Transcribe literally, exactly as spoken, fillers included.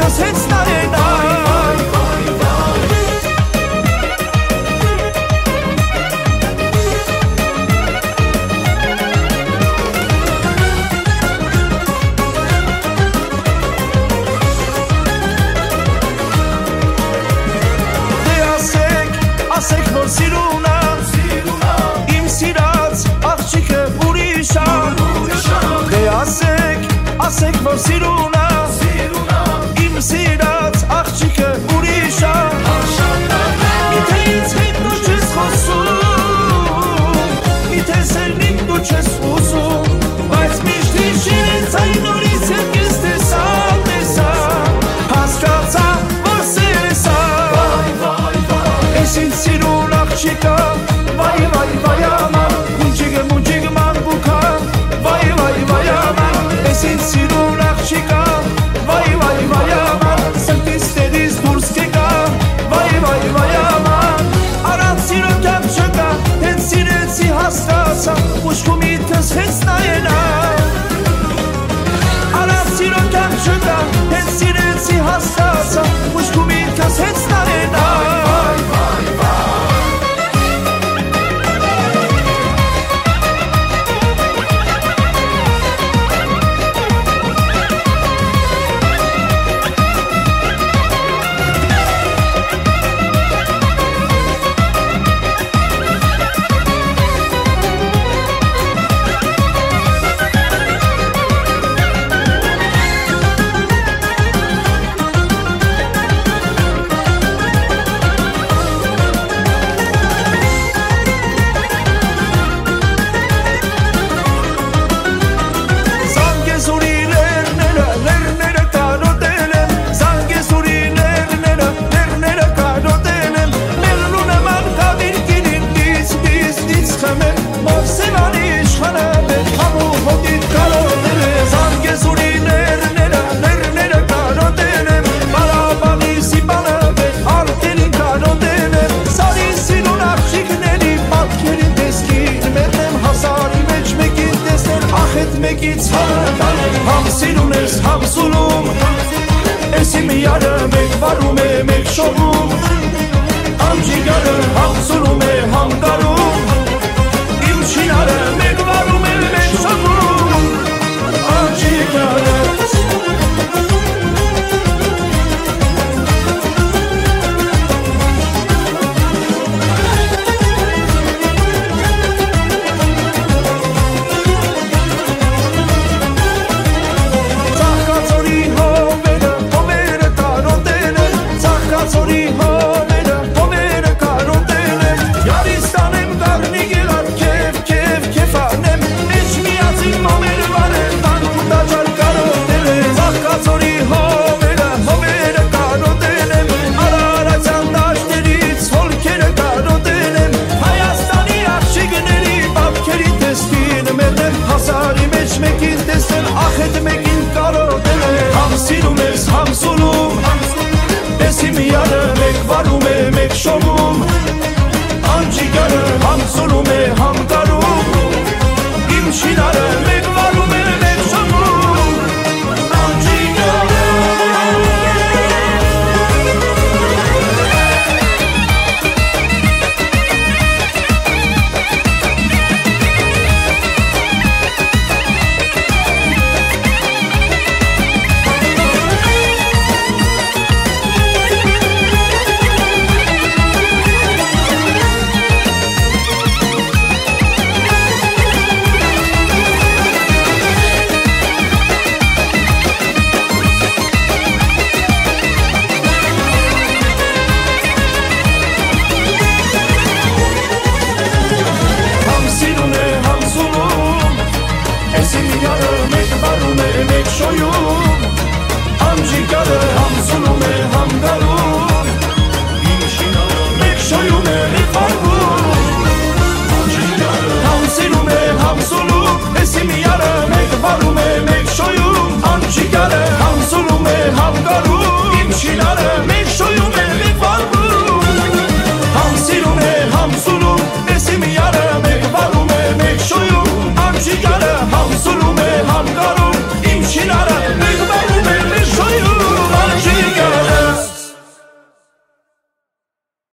կս հեծնարեն Ասեք որ սիրունա, իմ սիրած աղջիկը ուրիշա Դե ասեք, ասեք որ սիրունա, իմ սիրած աղջիկը ուրիշա Միթե ինձ հետ դու չես խոսում, միթե սերնին դու չես ուզում Բայց միշտ իշին ես այն նորից եմ կես տեսա, տեսա Հասկացա, որ սերեսա Ես ինձ սիրուն աղջիկա, վայ վայ վայ աման Մունջիգը մունջիգը մանգուկա, վայ վայ վայ աման Ես ինձ սիրուն աղջիկա, վայ վայ վայ աման Սրտիս տերից դուրս կեկա, վայ վայ վայ աման Առանց սիրո կյանք չկա, հենց սիրեցի հասկացա Ուշքու միտքս հենց նայենա Առանց սիրո կյանք չկա, հենց սիրեցի հասկացա Ուշքու միտքս հենց նայենա Մեկից համ սիրուն ես, համ սուլում Ես իմ յարը մեկ վարում է, մեկ շովում Համ ժիգարը համ սուլում է, համ կարում Իմ շինարը մեկ վարում է, մեկ շովում Համ ժիգարը Ախետ մեկին կարոտել է Համ սիրում ես, համ սուլում Ես իմ յարը մեկ վարում է, մեկ շովում Համ ջիգարը համ սուլում է, համ կարում Իմ շինարը